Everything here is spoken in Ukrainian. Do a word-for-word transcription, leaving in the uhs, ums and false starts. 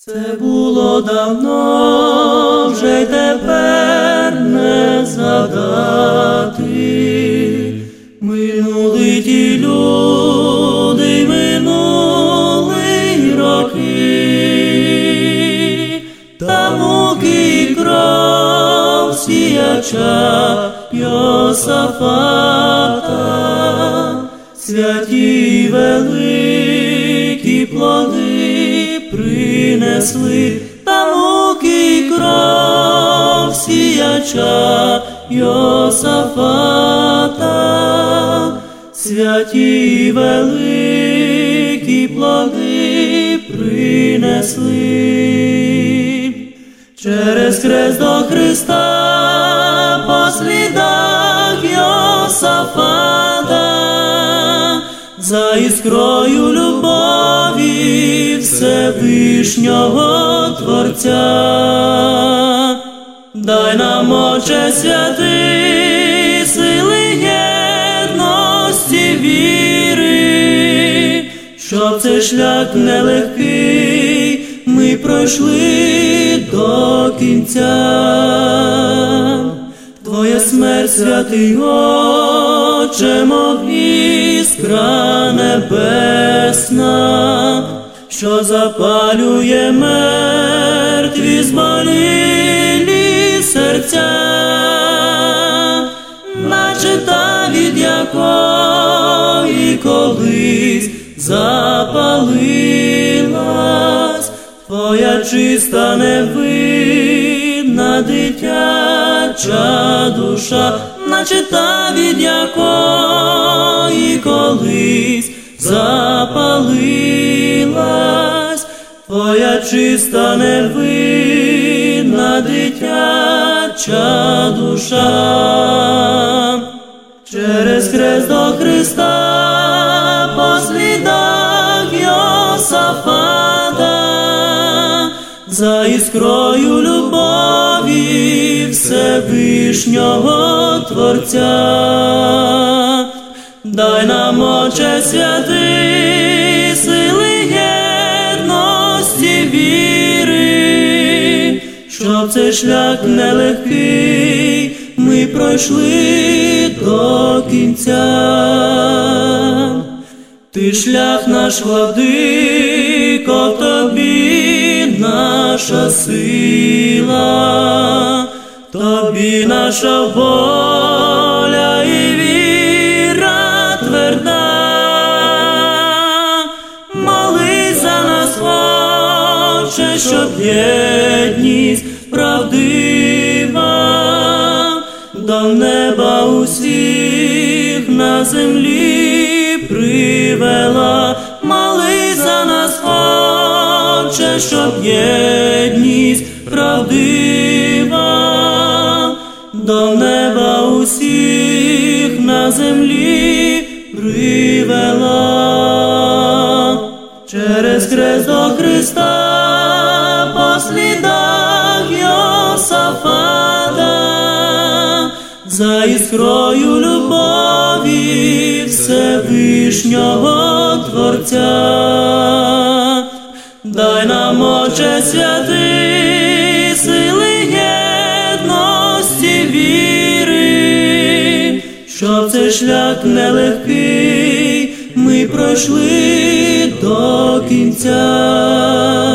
Це було давно, вже й тепер не згадати. Минули ті люди, минули роки, та муки й кров сіяча Йосафата, святі й великі плоди принесли, та муки й кров сіяча Йосафата, святі й великі плоди принесли. Через хрест до Христа по слідах Йосафата, за іскрою любові Всевишнього Творця. Дай нам, Отче святий, сили єдності віри, щоб цей шлях нелегкий ми пройшли до кінця. Твоя смерть, святий Отче, мов іскра небесна, що запалює мертві зболілі серця, наче та, від якої колись запалилась твоя чиста невинна дитяча душа, наче та, від якої колись запалилась твоя чиста невинна дитяча душа. Через хрест до Христа по слідах Йосафата, за іскрою любові Всевишнього Творця. Дай нам, Отче святий, сили єдності віри, щоб цей шлях нелегкий ми пройшли до кінця. Ти шлях наш, владико, в тобі наша сила, тобі наша воля і віра тверда. Молись за нас, Отче, щоб єдність правдива до неба усіх на землі привела. Молись за нас, Отче, щоб єдність правдива до неба усіх на землі привела. Через хрест до Христа по слідах Йосафата, за іскрою любові Всевишнього Творця. Дай нам, Отче святий, сили єдності віри, щоб цей шлях нелегкий ми пройшли до кінця.